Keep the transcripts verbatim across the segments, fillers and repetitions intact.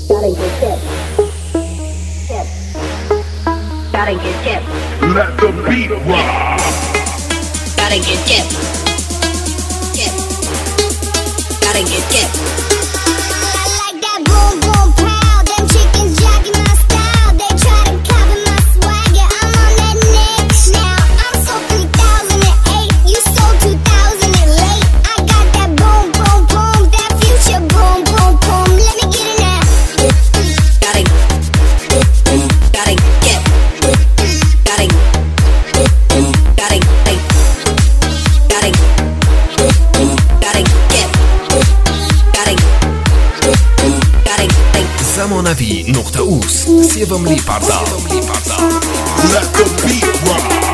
Gotta get tip. Tip. Gotta get tip. Let the beat rock. Gotta get tip. Tip. Gotta get tip. I like that boom boom pow. Them chickens jacking my style. They try to copy my swagger. I'm on that next now. I'm so three thousand eight. You so two thousand late. I got that boom boom boom. That future boom boom boom. Let me get it now. Gotta, gotta get, gotta, gotta, gotta, gotta, gotta get, gotta, gotta. زمانوی نقطه اوس سیوم لیپاردا Let the beat rock.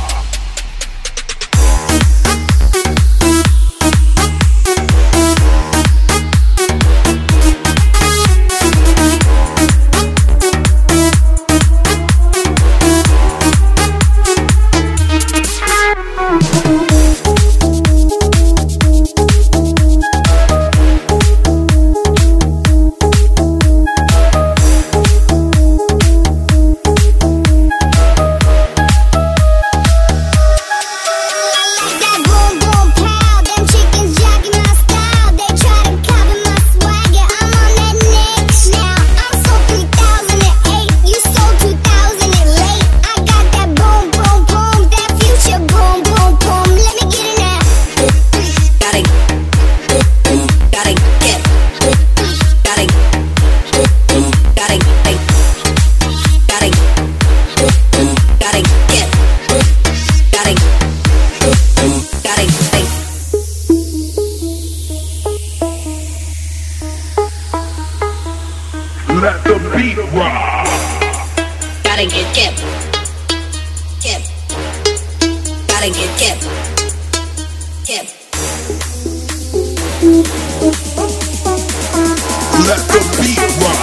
Let the beat rock. Gotta get tip. Tip. Gotta get tip. Tip. Let the beat rock.